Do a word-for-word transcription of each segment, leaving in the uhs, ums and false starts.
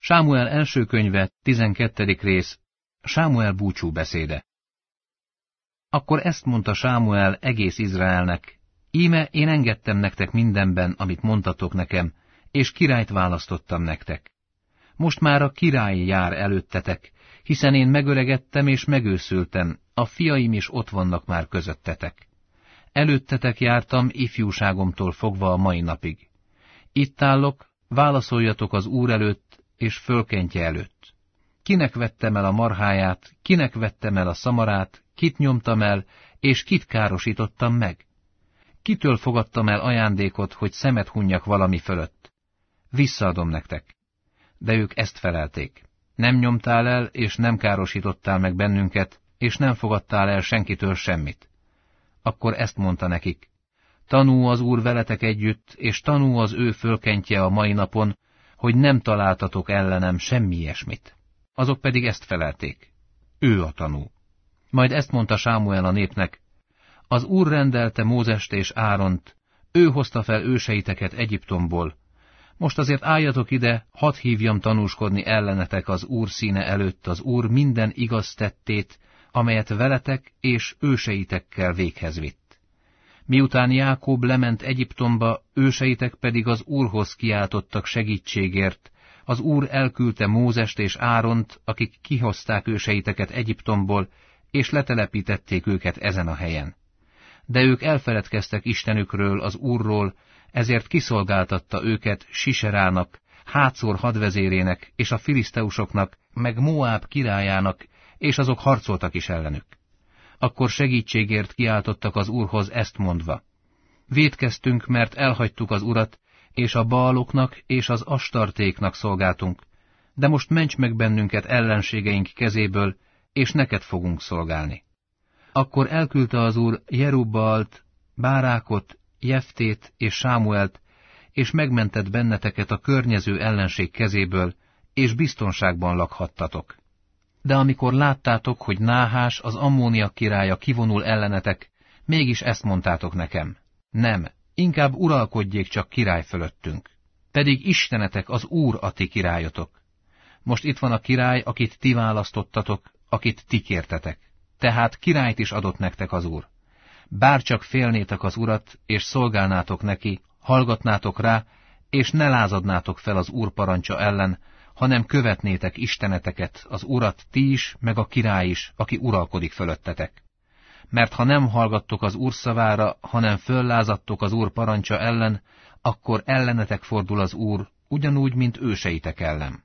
Sámuel első könyve, tizenkettedik rész, Sámuel búcsú beszéde. Akkor ezt mondta Sámuel egész Izraelnek: íme én engedtem nektek mindenben, amit mondtatok nekem, és királyt választottam nektek. Most már a király jár előttetek, hiszen én megöregedtem és megőszültem, a fiaim is ott vannak már közöttetek. Előttetek jártam ifjúságomtól fogva a mai napig. Itt állok, válaszoljatok az Úr előtt és fölkentje előtt. Kinek vettem el a marháját, kinek vettem el a szamarát, kit nyomtam el, és kit károsítottam meg? Kitől fogadtam el ajándékot, hogy szemet hunjak valami fölött? Visszaadom nektek. De ők ezt felelték: nem nyomtál el, és nem károsítottál meg bennünket, és nem fogadtál el senkitől semmit. Akkor ezt mondta nekik: tanú az Úr veletek együtt, és tanú az ő fölkentje a mai napon, hogy nem találtatok ellenem semmi ilyesmit. Azok pedig ezt felelték: ő a tanú. Majd ezt mondta Sámuel a népnek: az Úr rendelte Mózest és Áront, ő hozta fel őseiteket Egyiptomból. Most azért álljatok ide, hadd hívjam tanúskodni ellenetek az Úr színe előtt az Úr minden igaz tettét, amelyet veletek és őseitekkel véghez vitt. Miután Jákob lement Egyiptomba, őseitek pedig az Úrhoz kiáltottak segítségért, az Úr elküldte Mózest és Áront, akik kihozták őseiteket Egyiptomból, és letelepítették őket ezen a helyen. De ők elfeledkeztek Istenükről, az Úrról, ezért kiszolgáltatta őket Siserának, Hátszor hadvezérének és a filiszteusoknak, meg Moáb királyának, és azok harcoltak is ellenük. Akkor segítségért kiáltottak az Úrhoz ezt mondva: vétkeztünk, mert elhagytuk az Urat, és a baaloknak és az astartéknak szolgáltunk, de most ments meg bennünket ellenségeink kezéből, és neked fogunk szolgálni. Akkor elküldte az Úr Jerubbaalt, Bárákot, Jeftét és Sámuelt, és megmentett benneteket a környező ellenség kezéből, és biztonságban lakhattatok. De amikor láttátok, hogy Náhás, az ammóniak királya kivonul ellenetek, mégis ezt mondtátok nekem: nem, inkább uralkodjék csak király fölöttünk. Pedig Istenetek az Úr a ti királyotok. Most itt van a király, akit ti választottatok, akit ti kértetek. Tehát királyt is adott nektek az Úr. Bárcsak félnétek az Urat, és szolgálnátok neki, hallgatnátok rá, és ne lázadnátok fel az Úr parancsa ellen, hanem követnétek isteneteket, az Urat ti is, meg a király is, aki uralkodik fölöttetek. Mert ha nem hallgattok az Úr szavára, hanem föllázadtok az Úr parancsa ellen, akkor ellenetek fordul az Úr, ugyanúgy, mint őseitek ellen.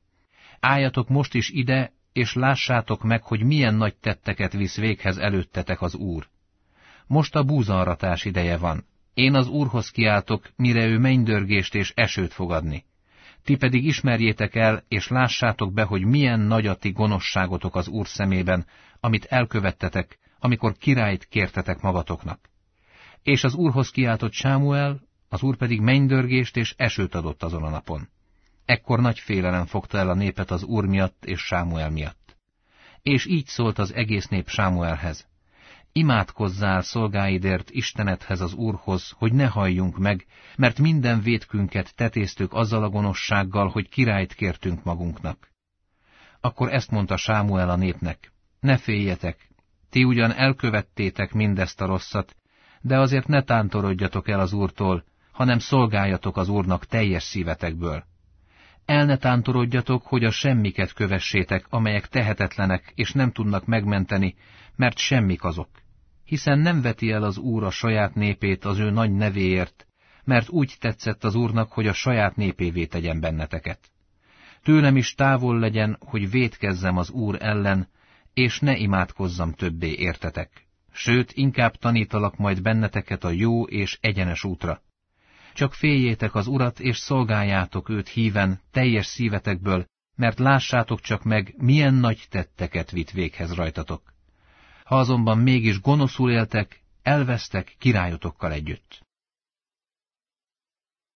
Álljatok most is ide, és lássátok meg, hogy milyen nagy tetteket visz véghez előttetek az Úr. Most a búzaaratás ideje van. Én az Úrhoz kiáltok, mire ő mennydörgést és esőt fog adni. Ti pedig ismerjétek el, és lássátok be, hogy milyen nagy a ti gonoszságotok az Úr szemében, amit elkövettetek, amikor királyt kértetek magatoknak. És az Úrhoz kiáltott Sámuel, az Úr pedig mennydörgést és esőt adott azon a napon. Ekkor nagy félelem fogta el a népet az Úr miatt és Sámuel miatt. És így szólt az egész nép Sámuelhez: imádkozzál szolgáidért Istenedhez, az Úrhoz, hogy ne halljunk meg, mert minden vétkünket tetéztük azzal a gonoszsággal, hogy királyt kértünk magunknak. Akkor ezt mondta Sámuel a népnek: ne féljetek, ti ugyan elkövettétek mindezt a rosszat, de azért ne tántorodjatok el az Úrtól, hanem szolgáljatok az Úrnak teljes szívetekből. El ne tántorodjatok, hogy a semmiket kövessétek, amelyek tehetetlenek és nem tudnak megmenteni, mert semmik azok. Hiszen nem veti el az Úr a saját népét az ő nagy nevéért, mert úgy tetszett az Úrnak, hogy a saját népévé tegyen benneteket. Tőlem is távol legyen, hogy vétkezzem az Úr ellen, és ne imádkozzam többé értetek. Sőt, inkább tanítalak majd benneteket a jó és egyenes útra. Csak féljétek az Urat, és szolgáljátok őt híven, teljes szívetekből, mert lássátok csak meg, milyen nagy tetteket vitt véghez rajtatok. Ha azonban mégis gonoszul éltek, elvesztek királyotokkal együtt.